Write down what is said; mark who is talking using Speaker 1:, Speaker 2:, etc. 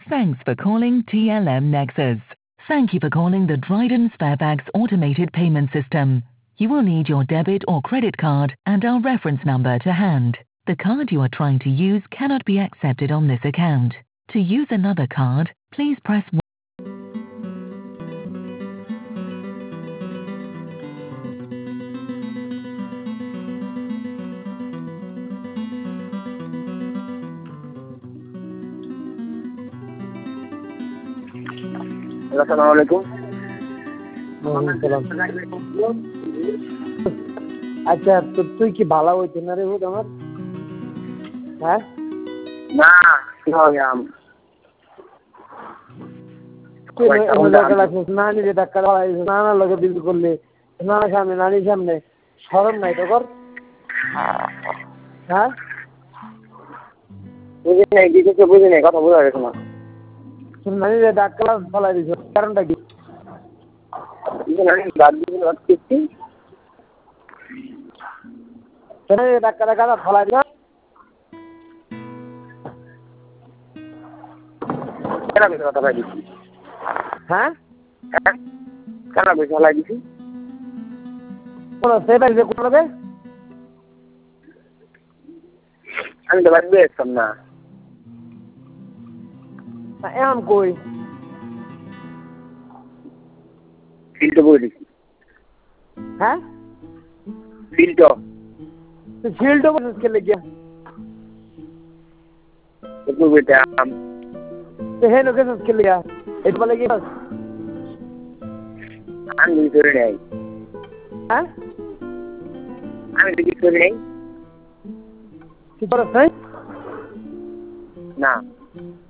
Speaker 1: Thanks for calling TLM Nexus. Thank you for calling the Dryden Sparebags automated payment system. You will need your debit or credit card and our reference number to hand. The card you are trying to use cannot be accepted on this account. To use another card, please press 1.
Speaker 2: আসসালামু আলাইকুম।
Speaker 3: আচ্ছা, তো তুই কি ভালো হইতে না রে হুদ আমার? হ্যাঁ
Speaker 2: না কি হবে
Speaker 3: নানি যে ডাক্তার নানার লোকে বিল করলে নানার সামনে নানির সামনে সরম নাই তো কর। হ্যাঁ
Speaker 2: বুঝি নাই কি কিছু বুঝি নাই, কথা বোঝা গেছে না।
Speaker 3: নানি যে ডাক্তার ফলাই দিছ কারণটা কি? ডাক্তার কাদা ফলাই দিল
Speaker 2: কথা ভাই দিচ্ছি।
Speaker 3: হ্যাঁ
Speaker 2: কেন বেশি ফলাই দিছি? আমি তো বাড়ি আসতাম না।
Speaker 3: এমন কই
Speaker 2: ফিল্টো বই দিছি।
Speaker 3: হ্যাঁ
Speaker 2: ফিল্টো
Speaker 3: ফিল্ডও খেলে গিয়া হে লোকে খেলে গিয়া এটা বলে কি
Speaker 2: আমি ধরে নেই।
Speaker 3: হ্যাঁ
Speaker 2: আমি কিছু করে নেই
Speaker 3: কি করছ নাই
Speaker 2: না।